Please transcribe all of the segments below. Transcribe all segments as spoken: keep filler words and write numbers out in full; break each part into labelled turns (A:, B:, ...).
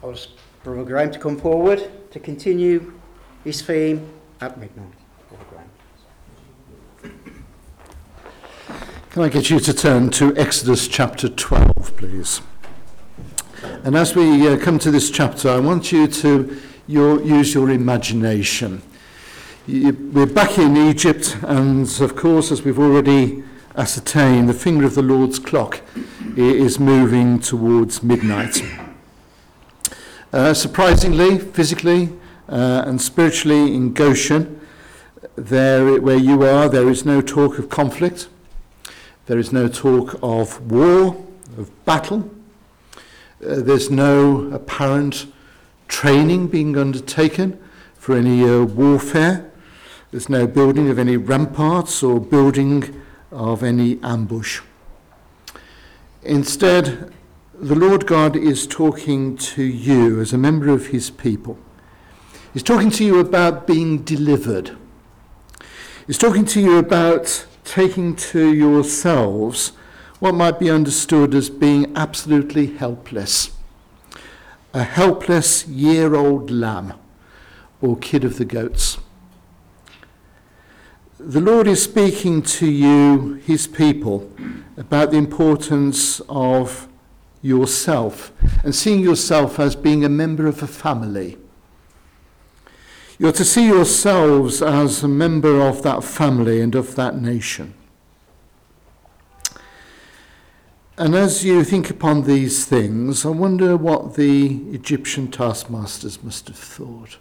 A: I'll ask Brother Graham to come forward to continue his theme at midnight. Brother Graham.
B: Can I get you to turn to Exodus chapter twelve, please? And as we uh, come to this chapter, I want you to your, use your imagination. You, we're back in Egypt, and of course, as we've already ascertained, the finger of the Lord's clock is moving towards midnight. Uh, surprisingly, physically uh, and spiritually in Goshen, there where you are, there is no talk of conflict. There is no talk of war, of battle. Uh, there's no apparent training being undertaken for any uh, warfare. There's no building of any ramparts or building of any ambush. Instead, the Lord God is talking to you as a member of his people. He's talking to you about being delivered. He's talking to you about taking to yourselves what might be understood as being absolutely helpless. A helpless year-old lamb or kid of the goats. The Lord is speaking to you, his people, about the importance of yourself and seeing yourself as being a member of a family. You're to see yourselves as a member of that family and of that nation. And as you think upon these things, I wonder what the Egyptian taskmasters must have thought.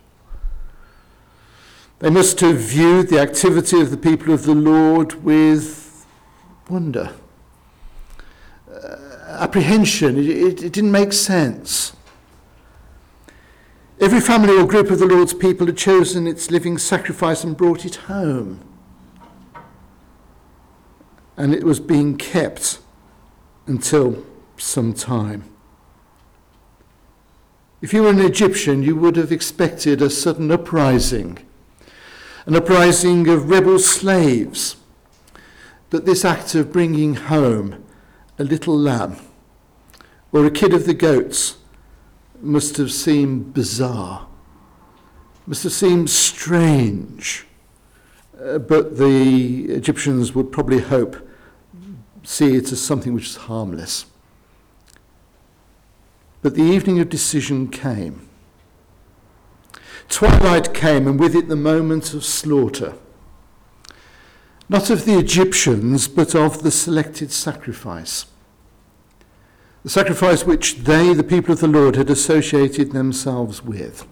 B: They must have viewed the activity of the people of the Lord with wonder. Uh, apprehension. It, it, it didn't make sense. Every family or group of the Lord's people had chosen its living sacrifice and brought it home. And it was being kept until some time. If you were an Egyptian, you would have expected a sudden uprising, an uprising of rebel slaves. But this act of bringing home a little lamb or a kid of the goats must have seemed bizarre, must have seemed strange. Uh, but the Egyptians would probably hope, see it as something which is harmless. But the evening of decision came. Twilight came, and with it the moment of slaughter. Not of the Egyptians, but of the selected sacrifice. The sacrifice which they, the people of the Lord, had associated themselves with.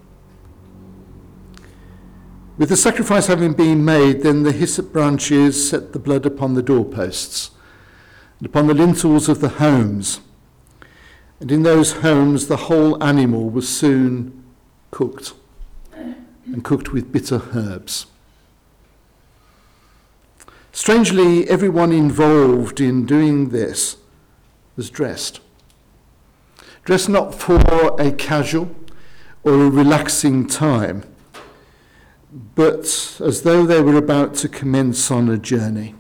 B: With the sacrifice having been made, then the hyssop branches set the blood upon the doorposts and upon the lintels of the homes. And in those homes the whole animal was soon cooked, and cooked with bitter herbs. Strangely, everyone involved in doing this was dressed. Dressed not for a casual or a relaxing time, but as though they were about to commence on a journey.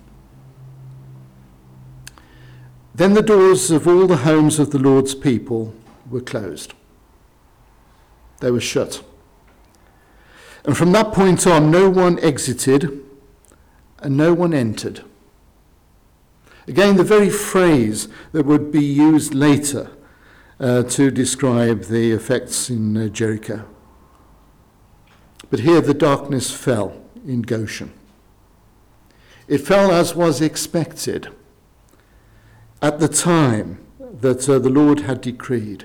B: Then the doors of all the homes of the Lord's people were closed. They were shut. And from that point on, no one exited and no one entered. Again, the very phrase that would be used later uh, to describe the effects in uh, Jericho. But here the darkness fell in Goshen. It fell as was expected at the time that uh, the Lord had decreed.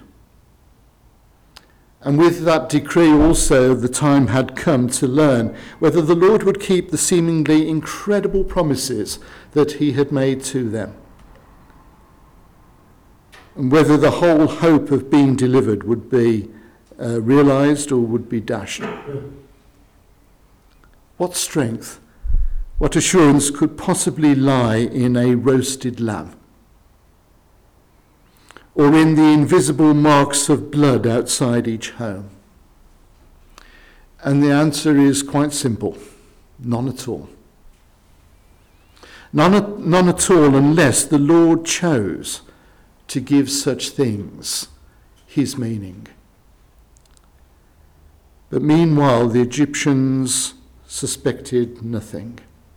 B: And with that decree also the time had come to learn whether the Lord would keep the seemingly incredible promises that he had made to them, and whether the whole hope of being delivered would be uh, realized or would be dashed. What strength, what assurance could possibly lie in a roasted lamb? Or in the invisible marks of blood outside each home? And the answer is quite simple. None at all. None, none at all unless the Lord chose to give such things his meaning. But meanwhile, the Egyptians suspected nothing.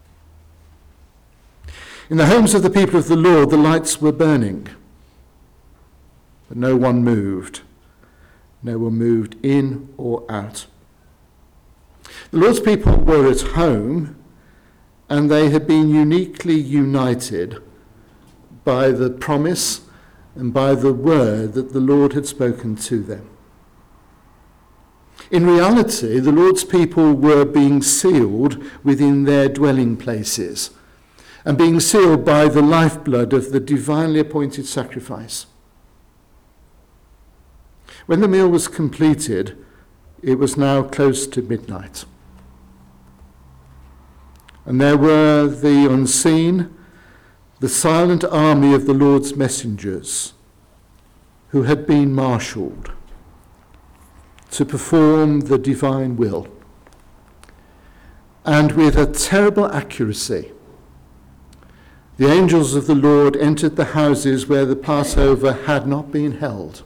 B: In the homes of the people of the Lord, the lights were burning, but no one moved. No one moved in or out. The Lord's people were at home, and they had been uniquely united by the promise and by the word that the Lord had spoken to them. In reality, the Lord's people were being sealed within their dwelling places and being sealed by the lifeblood of the divinely appointed sacrifice. When the meal was completed, it was now close to midnight. And there were the unseen, the silent army of the Lord's messengers who had been marshalled to perform the divine will. And with a terrible accuracy, the angels of the Lord entered the houses where the Passover had not been held.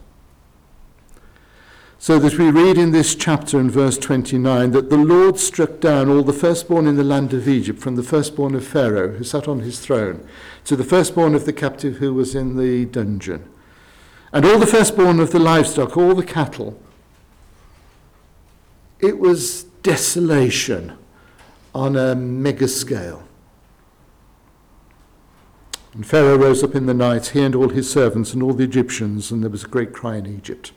B: So that we read in this chapter in verse twenty-nine that the Lord struck down all the firstborn in the land of Egypt, from the firstborn of Pharaoh who sat on his throne to the firstborn of the captive who was in the dungeon, and all the firstborn of the livestock, all the cattle. It was desolation on a mega scale. And Pharaoh rose up in the night, he and all his servants and all the Egyptians, and there was a great cry in Egypt.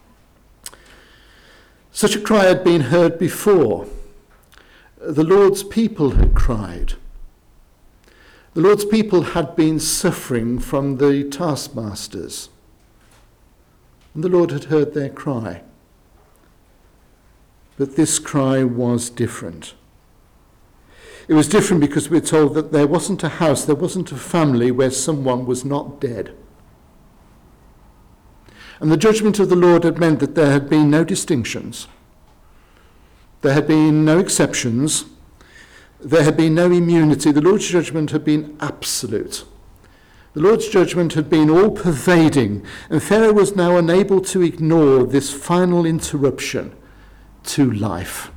B: Such a cry had been heard before. The Lord's people had cried. The Lord's people had been suffering from the taskmasters. And the Lord had heard their cry. But this cry was different. It was different because we're told that there wasn't a house, there wasn't a family where someone was not dead. And the judgment of the Lord had meant that there had been no distinctions. There had been no exceptions. There had been no immunity. The Lord's judgment had been absolute. The Lord's judgment had been all-pervading, and Pharaoh was now unable to ignore this final interruption to life.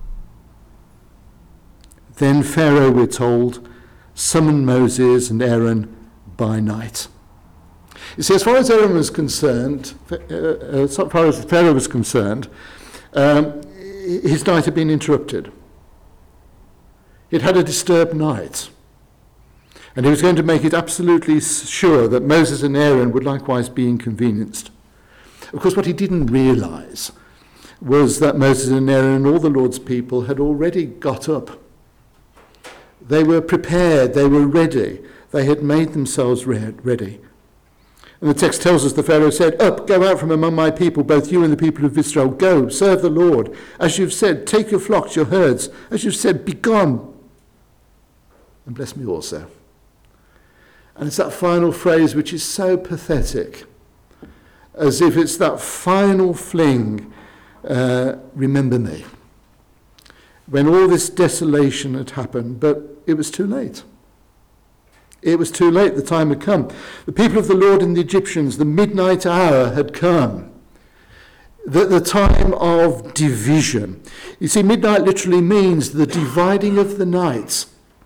B: Then Pharaoh, we're told, summoned Moses and Aaron by night. You see, as far as Aaron was concerned, uh, as far as Pharaoh was concerned, um, his night had been interrupted. He'd had a disturbed night. And he was going to make it absolutely sure that Moses and Aaron would likewise be inconvenienced. Of course, what he didn't realize was that Moses and Aaron and all the Lord's people had already got up. They were prepared, they were ready, they had made themselves re- ready. And the text tells us the Pharaoh said, "Up, go out from among my people, both you and the people of Israel. Go, serve the Lord. As you've said, take your flocks, your herds. As you've said, be gone. And bless me also." And it's that final phrase which is so pathetic, as if it's that final fling, uh, remember me. When all this desolation had happened, but it was too late. It was too late, the time had come. The people of the Lord and the Egyptians, the midnight hour had come. The, the time of division. You see, midnight literally means the dividing of the night.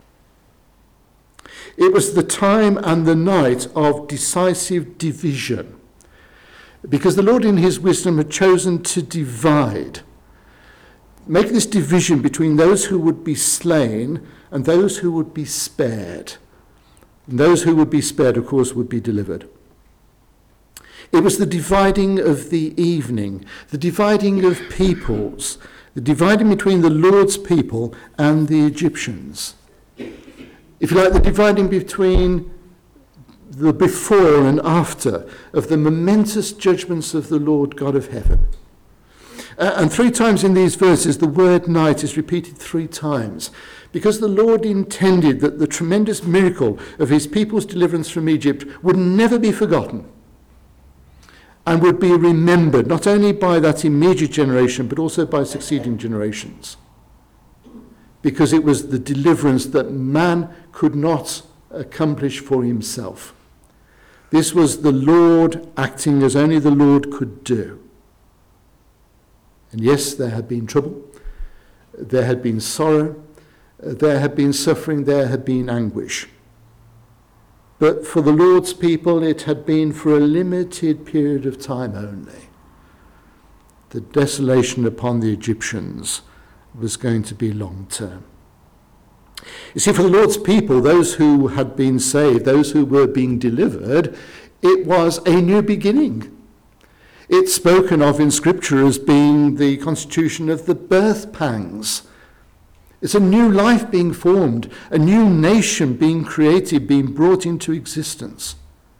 B: It was the time and the night of decisive division. Because the Lord in his wisdom had chosen to divide. Make this division between those who would be slain and those who would be spared. And those who would be spared, of course, would be delivered. It was the dividing of the evening, the dividing of peoples, the dividing between the Lord's people and the Egyptians. If you like, the dividing between the before and after of the momentous judgments of the Lord God of heaven. Uh, and three times in these verses, the word night is repeated three times, because the Lord intended that the tremendous miracle of his people's deliverance from Egypt would never be forgotten and would be remembered not only by that immediate generation, but also by succeeding generations, because it was the deliverance that man could not accomplish for himself. This was the Lord acting as only the Lord could do. And yes, there had been trouble, there had been sorrow, there had been suffering, there had been anguish. But for the Lord's people, it had been for a limited period of time only. The desolation upon the Egyptians was going to be long term. You see, for the Lord's people, those who had been saved, those who were being delivered, it was a new beginning. It's spoken of in Scripture as being the constitution of the birth pangs. It's a new life being formed, a new nation being created, being brought into existence.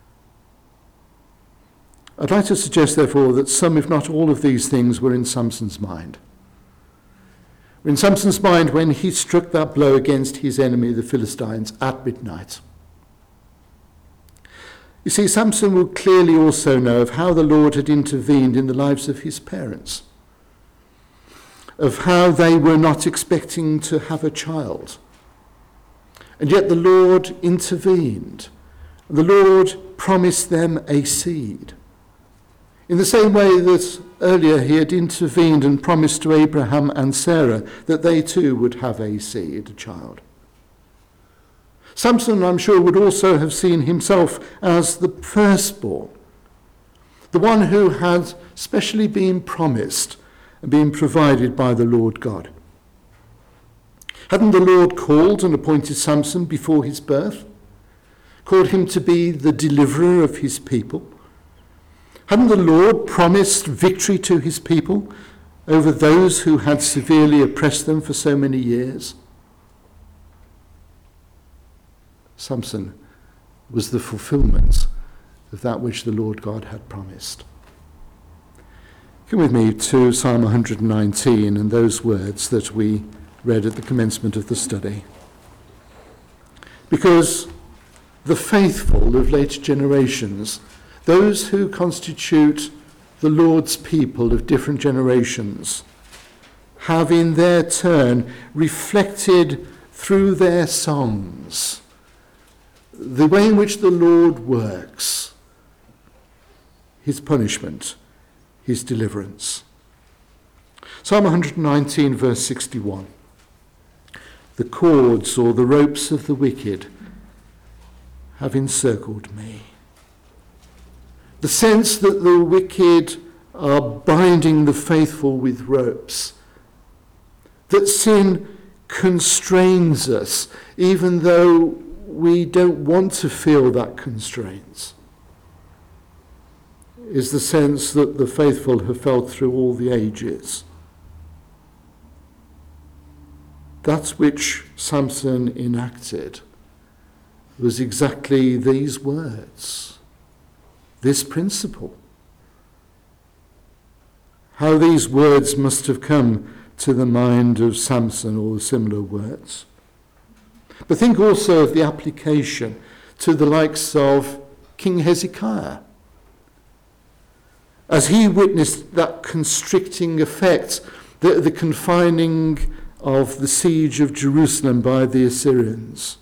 B: I'd like to suggest, therefore, that some, if not all of these things were in Samson's mind. In Samson's mind when he struck that blow against his enemy, the Philistines, at midnight. You see, Samson would clearly also know of how the Lord had intervened in the lives of his parents, of how they were not expecting to have a child. And yet the Lord intervened. The Lord promised them a seed. In the same way that earlier he had intervened and promised to Abraham and Sarah that they too would have a seed, a child. Samson, I'm sure, would also have seen himself as the firstborn, the one who had specially been promised and been provided by the Lord God. Hadn't the Lord called and appointed Samson before his birth? Called him to be the deliverer of his people? Hadn't the Lord promised victory to his people over those who had severely oppressed them for so many years? Samson was the fulfillment of that which the Lord God had promised. Come with me to Psalm one hundred nineteen and those words that we read at the commencement of the study. Because the faithful of later generations, those who constitute the Lord's people of different generations, have in their turn reflected through their songs the way in which the Lord works, his punishment, his deliverance. Psalm one hundred nineteen, verse sixty-one. The cords or the ropes of the wicked have encircled me. The sense that the wicked are binding the faithful with ropes, that sin constrains us, even though we don't want to feel that constraints, is the sense that the faithful have felt through all the ages. That which Samson enacted was exactly these words, this principle. How these words must have come to the mind of Samson, or similar words. But think also of the application to the likes of King Hezekiah, as he witnessed that constricting effect, the, the confining of the siege of Jerusalem by the Assyrians.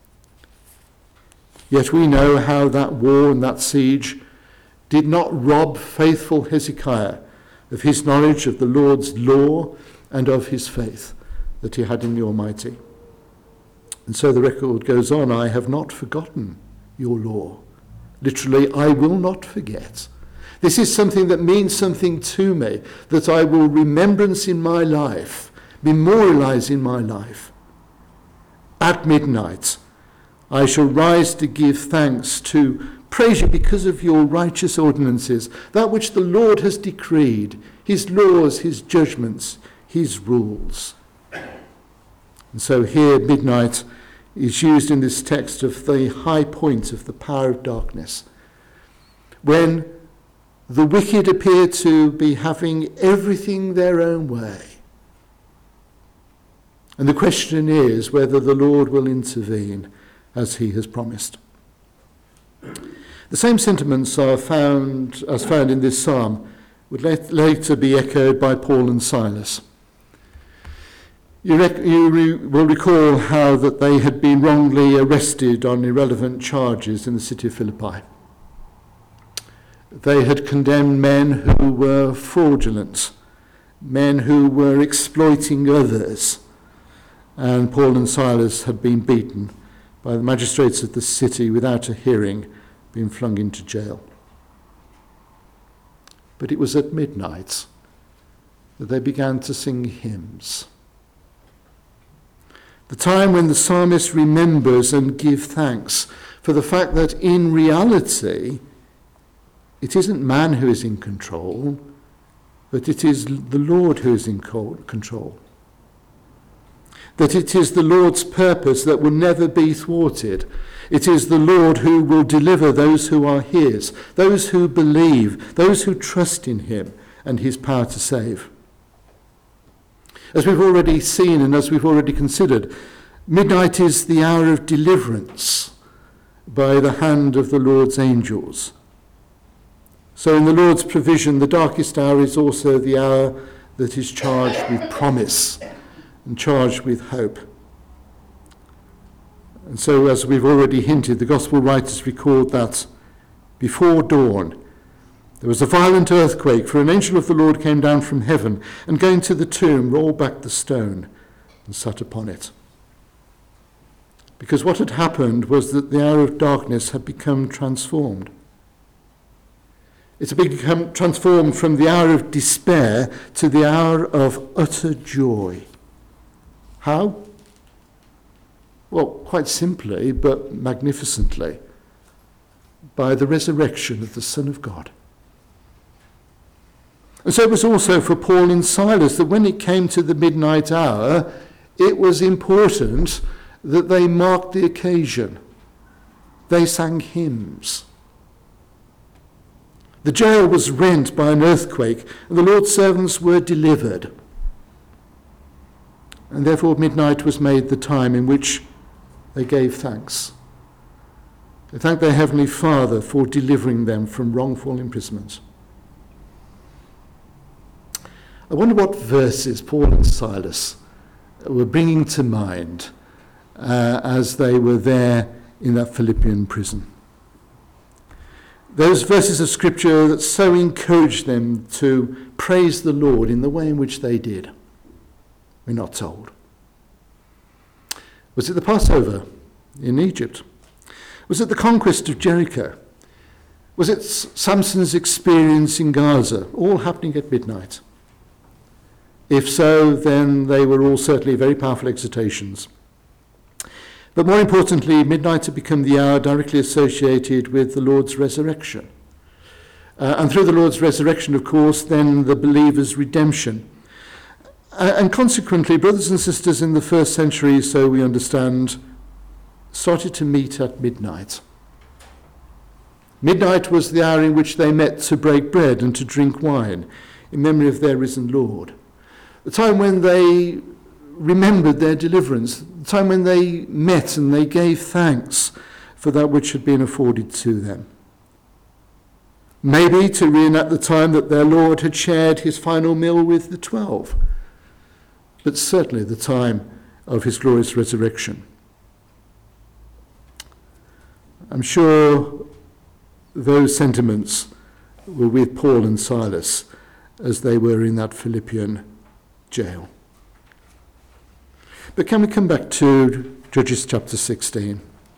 B: Yet we know how that war and that siege did not rob faithful Hezekiah of his knowledge of the Lord's law and of his faith that he had in the Almighty. And so the record goes on, I have not forgotten your law. Literally, I will not forget. This is something that means something to me, that I will remembrance in my life, memorialize in my life. At midnight, I shall rise to give thanks, to praise you because of your righteous ordinances, that which the Lord has decreed, his laws, his judgments, his rules. And so here, midnight is used in this text of the high point of the power of darkness, when the wicked appear to be having everything their own way. And the question is whether the Lord will intervene as he has promised. The same sentiments are found, as found in this psalm, would let, later be echoed by Paul and Silas. You, rec- you re- will recall how that they had been wrongly arrested on irrelevant charges in the city of Philippi. They had condemned men who were fraudulent men who were exploiting others. And Paul and Silas had been beaten by the magistrates of the city without a hearing, being flung into jail. But it was at midnight that they began to sing hymns. The time when the psalmist remembers and gives thanks for the fact that in reality it isn't man who is in control, but it is the Lord who is in control. That it is the Lord's purpose that will never be thwarted. It is the Lord who will deliver those who are his, those who believe, those who trust in him and his power to save. As we've already seen and as we've already considered, midnight is the hour of deliverance by the hand of the Lord's angels. So in the Lord's provision, the darkest hour is also the hour that is charged with promise and charged with hope. And so, as we've already hinted, the Gospel writers record that before dawn there was a violent earthquake, for an angel of the Lord came down from heaven, and going to the tomb, rolled back the stone and sat upon it. Because what had happened was that the hour of darkness had become transformed. It had become transformed from the hour of despair to the hour of utter joy. How? Well, quite simply, but magnificently, by the resurrection of the Son of God. And so it was also for Paul and Silas that when it came to the midnight hour, it was important that they marked the occasion. They sang hymns. The jail was rent by an earthquake, and the Lord's servants were delivered. And therefore midnight was made the time in which they gave thanks. They thanked their Heavenly Father for delivering them from wrongful imprisonment. I wonder what verses Paul and Silas were bringing to mind uh, as they were there in that Philippian prison. Those verses of Scripture that so encouraged them to praise the Lord in the way in which they did. We're not told. Was it the Passover in Egypt? Was it the conquest of Jericho? Was it Samson's experience in Gaza, all happening at midnight? If so, then they were all certainly very powerful exhortations. But more importantly, midnight had become the hour directly associated with the Lord's resurrection. Uh, and through the Lord's resurrection, of course, then the believer's redemption. Uh, and consequently, brothers and sisters in the first century, so we understand, started to meet at midnight. Midnight was the hour in which they met to break bread and to drink wine in memory of their risen Lord. The time when they remembered their deliverance, the time when they met and they gave thanks for that which had been afforded to them. Maybe to reenact the time that their Lord had shared his final meal with the twelve, but certainly the time of his glorious resurrection. I'm sure those sentiments were with Paul and Silas as they were in that Philippian jail. But can we come back to Judges chapter sixteen?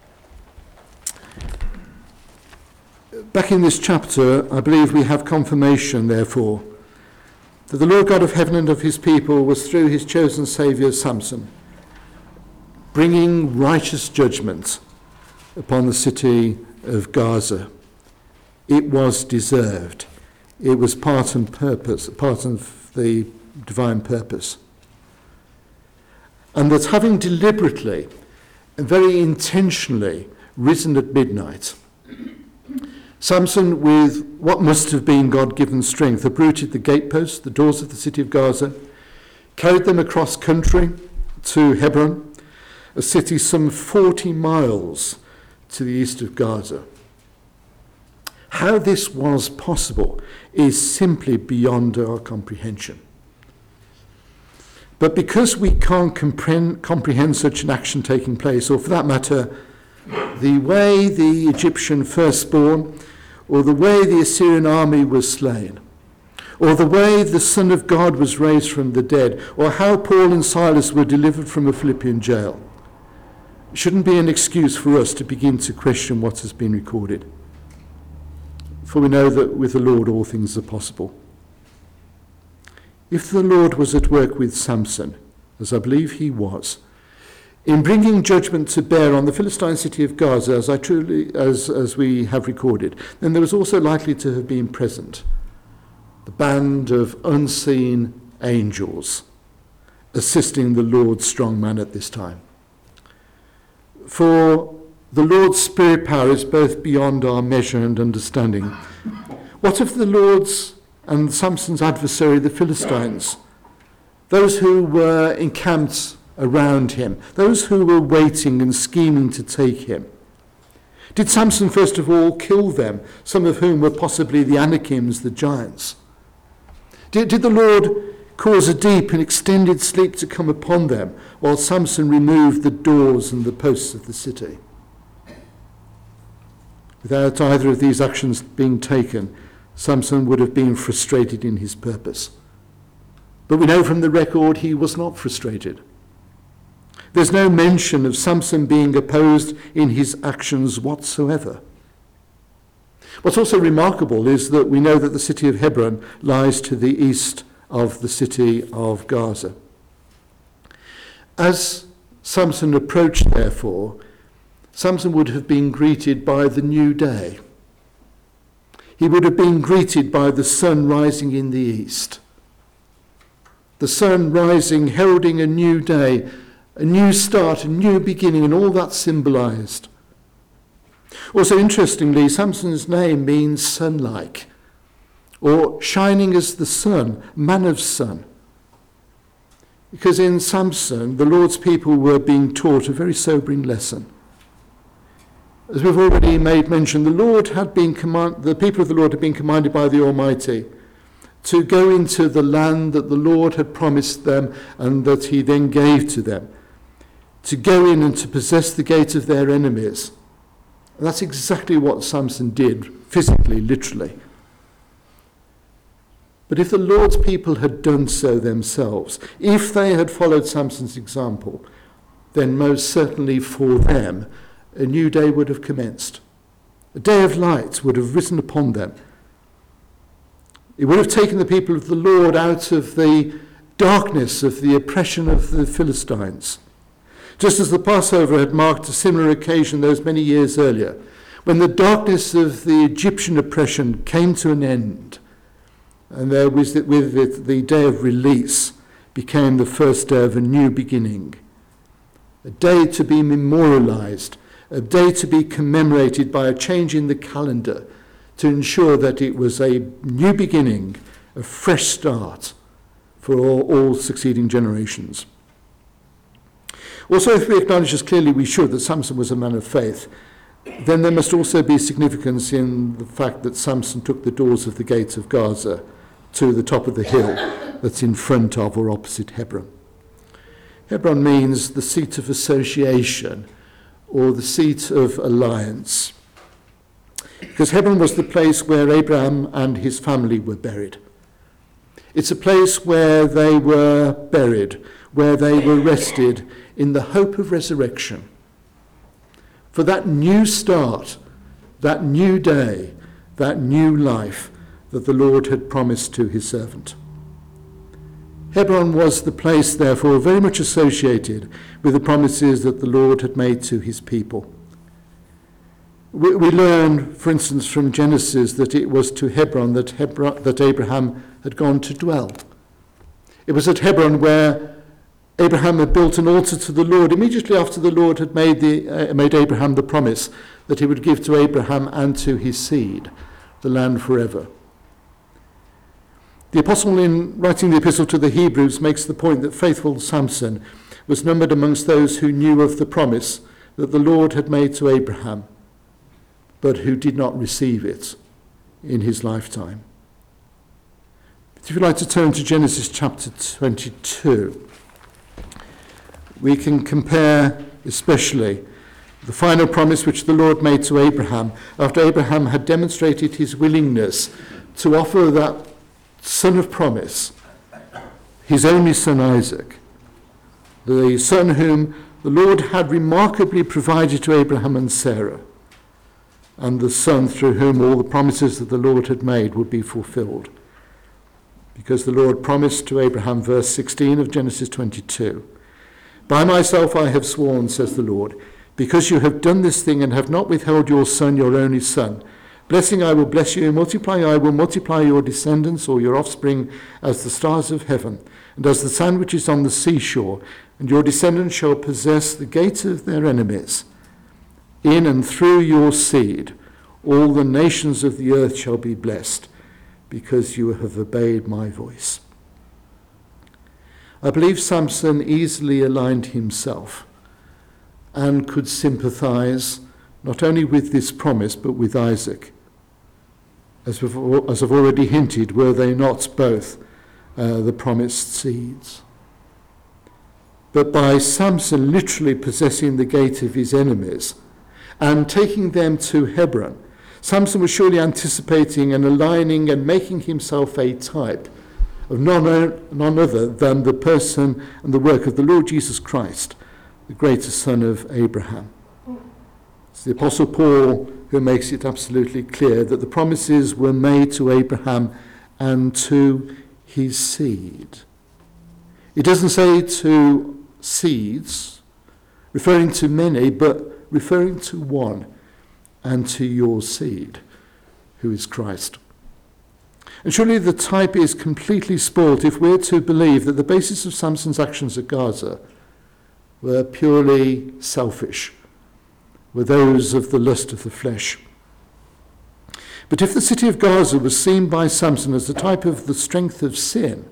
B: Back in this chapter, I believe we have confirmation, therefore, that the Lord God of heaven and of his people was through his chosen Saviour Samson, bringing righteous judgment upon the city of Gaza. It was deserved. It was part and purpose, part of the divine purpose. And that having deliberately and very intentionally risen at midnight, Samson, with what must have been God-given strength, uprooted the gateposts, the doors of the city of Gaza, carried them across country to Hebron, a city some forty miles to the east of Gaza. How this was possible is simply beyond our comprehension. But because we can't comprehend, comprehend such an action taking place, or for that matter, the way the Egyptian firstborn, or the way the Assyrian army was slain, or the way the Son of God was raised from the dead, or how Paul and Silas were delivered from a Philippian jail, shouldn't be an excuse for us to begin to question what has been recorded. For we know that with the Lord all things are possible. If the Lord was at work with Samson, as I believe he was, in bringing judgment to bear on the Philistine city of Gaza, as I truly as, as we have recorded, then there was also likely to have been present the band of unseen angels assisting the Lord's strong man at this time. For the Lord's spirit power is both beyond our measure and understanding. What of the Lord's and Samson's adversary, the Philistines, those who were encamped around him, those who were waiting and scheming to take him? Did Samson first of all kill them, some of whom were possibly the Anakims, the giants? Did, did the Lord cause a deep and extended sleep to come upon them while Samson removed the doors and the posts of the city? Without either of these actions being taken, Samson would have been frustrated in his purpose. But we know from the record he was not frustrated. There's no mention of Samson being opposed in his actions whatsoever. What's also remarkable is that we know that the city of Hebron lies to the east of the city of Gaza. As Samson approached, therefore, Samson would have been greeted by the new day. He would have been greeted by the sun rising in the east. The sun rising, heralding a new day, a new start, a new beginning, and all that symbolized. Also, interestingly, Samson's name means sun-like, or shining as the sun, man of sun. Because in Samson, the Lord's people were being taught a very sobering lesson. As we've already made mention, the Lord had been command, the people of the Lord had been commanded by the Almighty to go into the land that the Lord had promised them and that he then gave to them, to go in and to possess the gate of their enemies. And that's exactly what Samson did, physically, literally. But if the Lord's people had done so themselves, if they had followed Samson's example, then most certainly for them, a new day would have commenced. A day of light would have risen upon them. It would have taken the people of the Lord out of the darkness of the oppression of the Philistines. Just as the Passover had marked a similar occasion those many years earlier, when the darkness of the Egyptian oppression came to an end, and there was with it the day of release became the first day of a new beginning, a day to be memorialized, a day to be commemorated by a change in the calendar to ensure that it was a new beginning, a fresh start for all, all succeeding generations. Also, if we acknowledge as clearly we should that Samson was a man of faith, then there must also be significance in the fact that Samson took the doors of the gates of Gaza to the top of the hill that's in front of or opposite Hebron. Hebron means the seat of association or the seat of alliance, because Hebron was the place where Abraham and his family were buried. It's a place where they were buried, where they were rested in the hope of resurrection. For that new start, that new day, that new life that the Lord had promised to his servant. Hebron was the place, therefore, very much associated with the promises that the Lord had made to his people. We, we learn, for instance, from Genesis that it was to Hebron that, Hebron that Abraham had gone to dwell. It was at Hebron where Abraham had built an altar to the Lord immediately after the Lord had made, the, uh, made Abraham the promise that he would give to Abraham and to his seed the land forever. The apostle, in writing the epistle to the Hebrews, makes the point that faithful Samson was numbered amongst those who knew of the promise that the Lord had made to Abraham, but who did not receive it in his lifetime. If you'd like to turn to Genesis chapter twenty-two, we can compare especially the final promise which the Lord made to Abraham after Abraham had demonstrated his willingness to offer that son of promise, his only son Isaac, the son whom the Lord had remarkably provided to Abraham and Sarah, and the son through whom all the promises that the Lord had made would be fulfilled. Because the Lord promised to Abraham, verse sixteen of Genesis twenty-two, "By myself I have sworn, says the Lord, because you have done this thing and have not withheld your son, your only son. Blessing I will bless you, multiplying I will multiply your descendants," or your offspring, "as the stars of heaven, and as the sand which is on the seashore, and your descendants shall possess the gate of their enemies. In and through your seed all the nations of the earth shall be blessed, because you have obeyed my voice." I believe Samson easily aligned himself and could sympathize not only with this promise but with Isaac. As, we've, as I've already hinted, were they not both uh, the promised seeds? But by Samson literally possessing the gate of his enemies and taking them to Hebron, Samson was surely anticipating and aligning and making himself a type of none, none other than the person and the work of the Lord Jesus Christ, the greater son of Abraham. It's the Apostle Paul who makes it absolutely clear that the promises were made to Abraham and to his seed. It doesn't say to seeds, referring to many, but referring to one, and to your seed, who is Christ. And surely the type is completely spoilt if we're to believe that the basis of Samson's actions at Gaza were purely selfish, were those of the lust of the flesh. But if the city of Gaza was seen by Samson as the type of the strength of sin,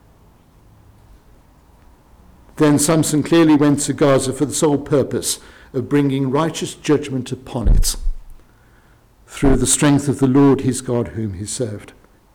B: then Samson clearly went to Gaza for the sole purpose of bringing righteous judgment upon it, through the strength of the Lord his God whom he served.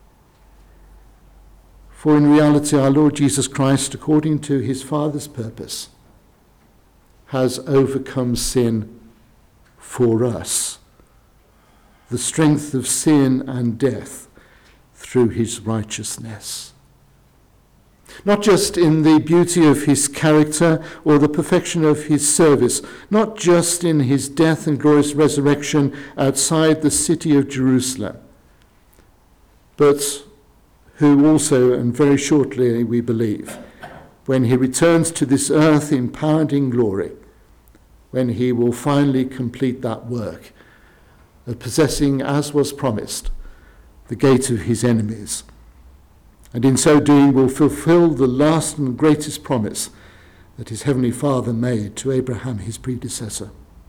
B: For in reality our Lord Jesus Christ, according to his Father's purpose, has overcome sin for us, the strength of sin and death through his righteousness. Not just in the beauty of his character or the perfection of his service, not just in his death and glorious resurrection outside the city of Jerusalem, but who also, and very shortly we believe, when he returns to this earth in power and in glory, when he will finally complete that work of possessing, as was promised, the gate of his enemies, and in so doing will fulfill the last and greatest promise that his heavenly Father made to Abraham, his predecessor.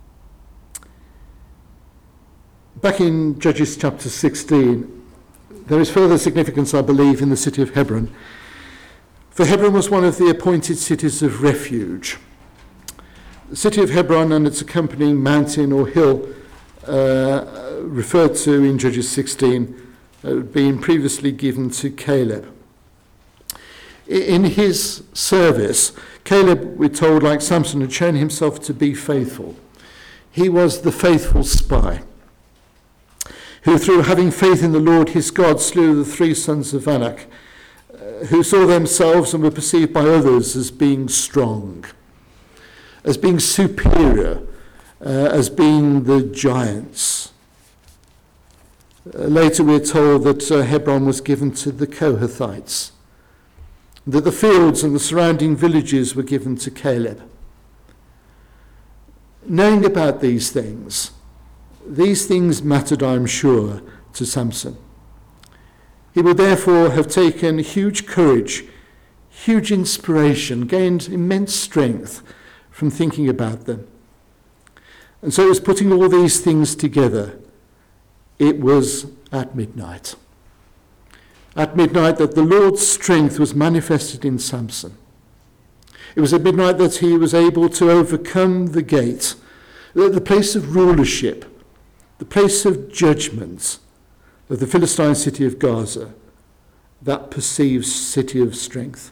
B: Back in Judges chapter sixteen, there is further significance, I believe, in the city of Hebron. For Hebron was one of the appointed cities of refuge. The city of Hebron and its accompanying mountain or hill uh, referred to in Judges sixteen uh, being previously given to Caleb. In his service, Caleb, we're told, like Samson, had shown himself to be faithful. He was the faithful spy, who through having faith in the Lord his God slew the three sons of Anak, uh, who saw themselves and were perceived by others as being strong, as being superior, uh, as being the giants. Uh, later we're told that uh, Hebron was given to the Kohathites, that the fields and the surrounding villages were given to Caleb. Knowing about these things, these things mattered, I'm sure, to Samson. He would therefore have taken huge courage, huge inspiration, gained immense strength from thinking about them. And so it was putting all these things together. It was at midnight. At midnight that the Lord's strength was manifested in Samson. It was at midnight that he was able to overcome the gate, the place of rulership, the place of judgment of the Philistine city of Gaza, that perceived city of strength.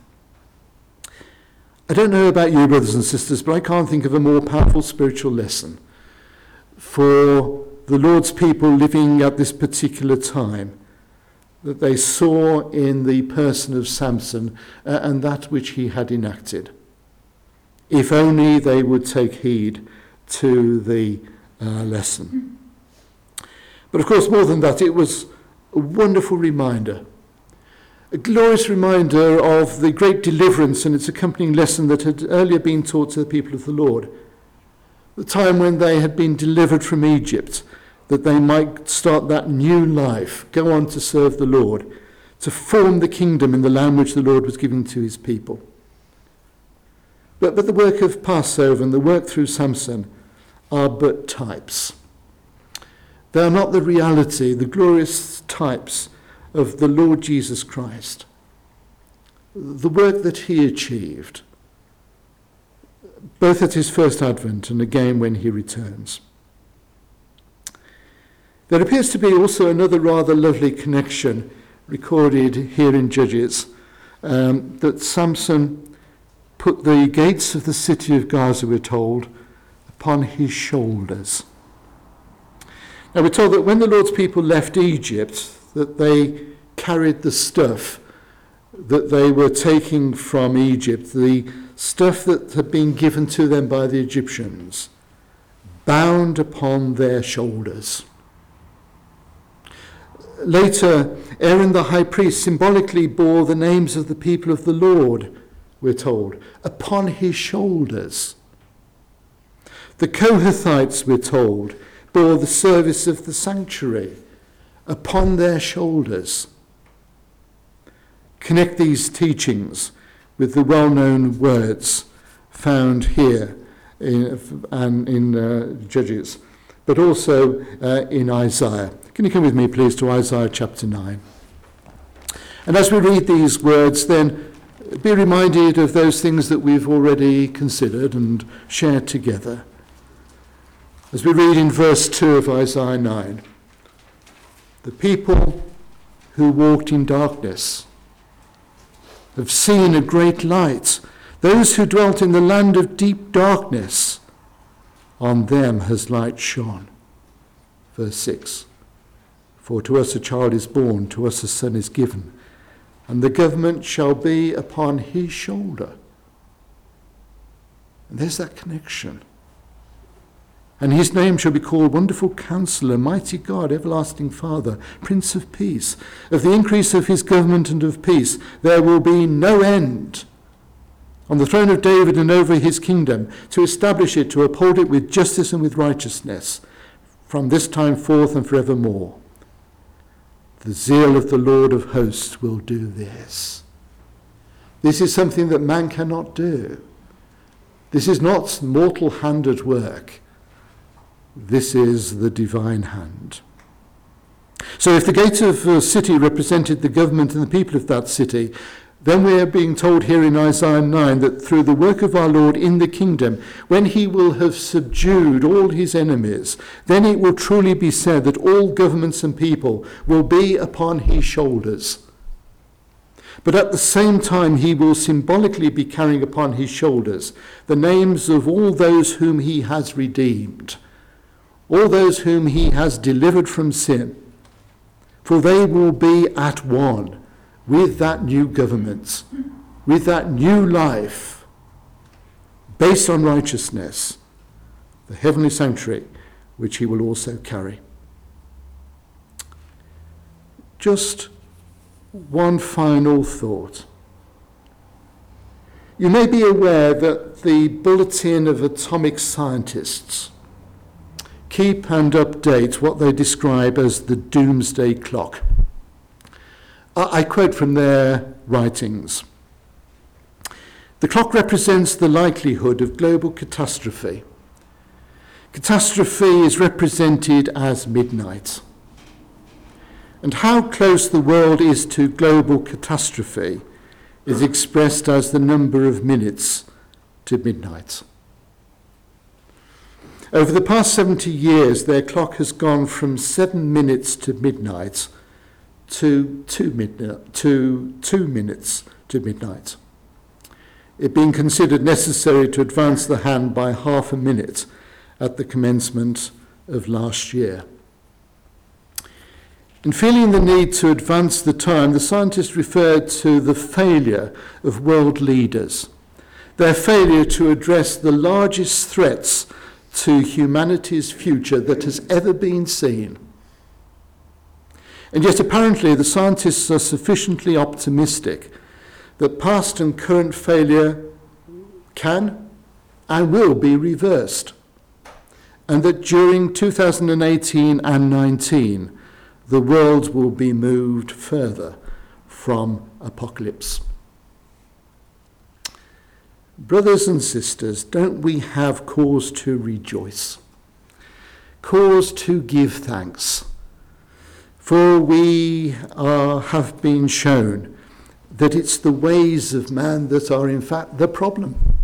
B: I don't know about you, brothers and sisters, but I can't think of a more powerful spiritual lesson for the Lord's people living at this particular time that they saw in the person of Samson uh, and that which he had enacted. If only they would take heed to the uh, lesson. But of course, more than that, it was a wonderful reminder, a glorious reminder of the great deliverance and its accompanying lesson that had earlier been taught to the people of the Lord. The time when they had been delivered from Egypt, that they might start that new life, go on to serve the Lord, to form the kingdom in the land which the Lord was giving to his people. But, but the work of Passover and the work through Samson are but types. They are not the reality, the glorious types of the Lord Jesus Christ. The work that he achieved, both at his first advent and again when he returns. There appears to be also another rather lovely connection recorded here in Judges, um, that Samson put the gates of the city of Gaza, we're told, upon his shoulders. Now we're told that when the Lord's people left Egypt, that they carried the stuff that they were taking from Egypt, the stuff that had been given to them by the Egyptians, bound upon their shoulders. Later, Aaron the high priest symbolically bore the names of the people of the Lord, we're told, upon his shoulders. The Kohathites, we're told, bore the service of the sanctuary upon their shoulders. Connect these teachings with the well-known words found here in, and in uh, Judges, but also uh, in Isaiah. Can you come with me, please, to Isaiah chapter nine? And as we read these words, then be reminded of those things that we've already considered and shared together. As we read in verse two of Isaiah nine, the people who walked in darkness have seen a great light. Those who dwelt in the land of deep darkness, on them has light shone. Verse six, for to us a child is born, to us a son is given, and the government shall be upon his shoulder. And there's that connection. And his name shall be called Wonderful Counselor, Mighty God, Everlasting Father, Prince of Peace. Of the increase of his government and of peace there will be no end. On the throne of David and over his kingdom, to establish it, to uphold it with justice and with righteousness, from this time forth and forevermore. The zeal of the Lord of hosts will do this. This is something that man cannot do. This is not mortal hand at work. This is the divine hand. So if the gate of a city represented the government and the people of that city, then we are being told here in Isaiah nine that through the work of our Lord in the kingdom, when he will have subdued all his enemies, then it will truly be said that all governments and people will be upon his shoulders. But at the same time, he will symbolically be carrying upon his shoulders the names of all those whom he has redeemed, all those whom he has delivered from sin, for they will be at one with that new government, with that new life based on righteousness, the heavenly sanctuary which he will also carry. Just one final thought. You may be aware that the Bulletin of Atomic Scientists keep and update what they describe as the doomsday clock. I quote from their writings. The clock represents the likelihood of global catastrophe. Catastrophe is represented as midnight. And how close the world is to global catastrophe is expressed as the number of minutes to midnight. Over the past seventy years, their clock has gone from seven minutes to midnight to two, midnight, to two minutes to midnight. It being considered necessary to advance the hand by half a minute at the commencement of last year. In feeling the need to advance the time, the scientists referred to the failure of world leaders, their failure to address the largest threats to humanity's future that has ever been seen. And yet apparently the scientists are sufficiently optimistic that past and current failure can and will be reversed, and that during two thousand eighteen and nineteen the world will be moved further from apocalypse. Brothers and sisters, don't we have cause to rejoice? Cause to give thanks? For we are, have been shown that it's the ways of man that are in fact the problem.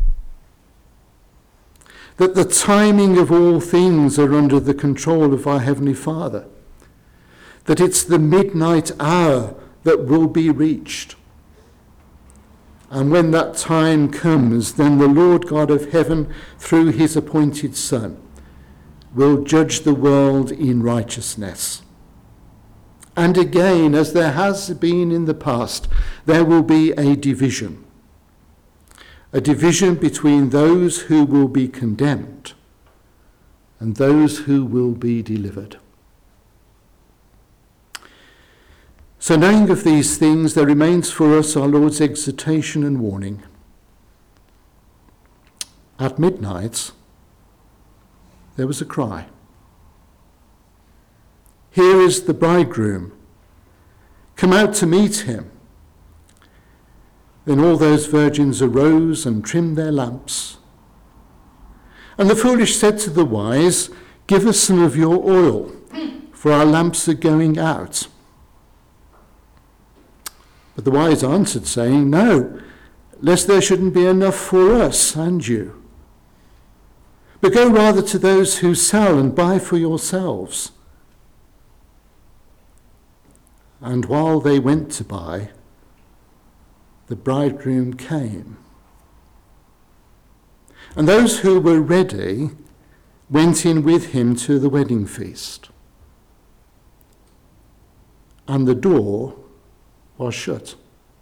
B: That the timing of all things are under the control of our Heavenly Father. That it's the midnight hour that will be reached. And when that time comes, then the Lord God of heaven, through his appointed Son, will judge the world in righteousness. And again, as there has been in the past, there will be a division. A division between those who will be condemned and those who will be delivered. So knowing of these things, there remains for us our Lord's exhortation and warning. At midnight, there was a cry. Here is the bridegroom. Come out to meet him. Then all those virgins arose and trimmed their lamps. And the foolish said to the wise, give us some of your oil, for our lamps are going out. But the wise answered, saying, no, lest there shouldn't be enough for us and you. But go rather to those who sell and buy for yourselves. And while they went to buy, the bridegroom came. And those who were ready went in with him to the wedding feast. And the door was shut.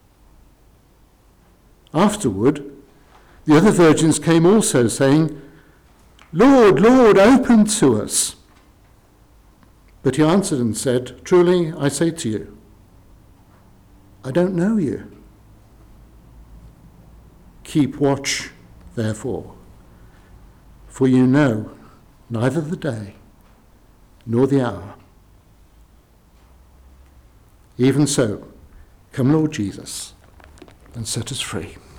B: Afterward, the other virgins came also, saying, Lord, Lord, open to us. But he answered and said, truly, I say to you, I don't know you. Keep watch, therefore, for you know neither the day nor the hour. Even so, come, Lord Jesus, and set us free.